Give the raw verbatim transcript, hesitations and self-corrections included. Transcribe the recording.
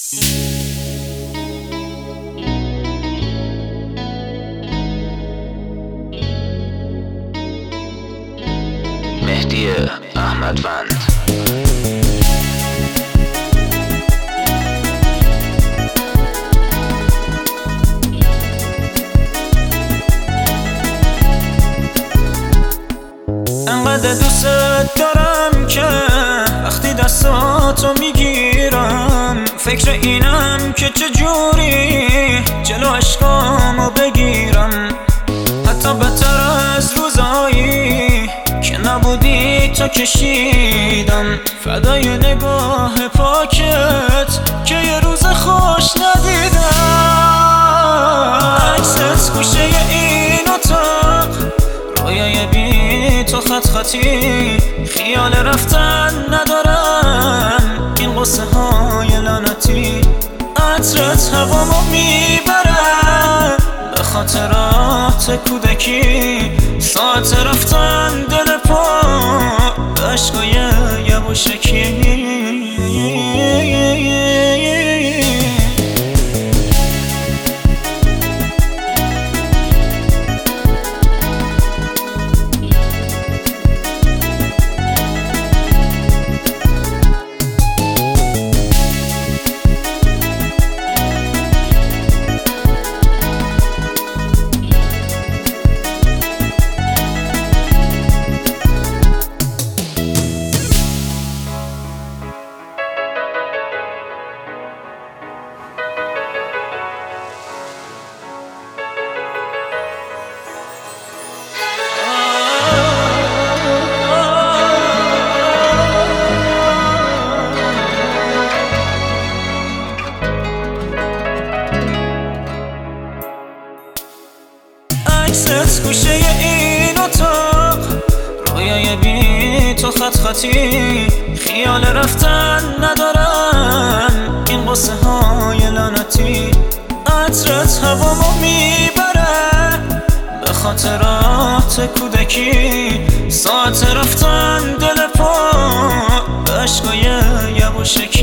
مهدی احمدوند. انقدر دوست دارم که وقتی دستاتو میگیرم فکر اینم که چجوری جلو عشقامو بگیرم. حتی بدتر از روزایی که نبودی تا کشیدم فدای نگاه پاکت که یه روز خوش ندیدم. عکست گوشه این اتاق، رویای بی تو خط خطی، خیال رفتن ندارم این قصه های لعنتی. عطرت هوامو میبره به خاطرات کودکی، ساعت رفتن دل پا به عشقای یواشکی. عکست گوشه این اتاق، رویای بی تو خط خطی، خیال رفتن ندارم این قصه های لعنتی. عطرت هوامو میبره به خاطرات کودکی، ساعت رفتن دل پا به عشقای یواشکی.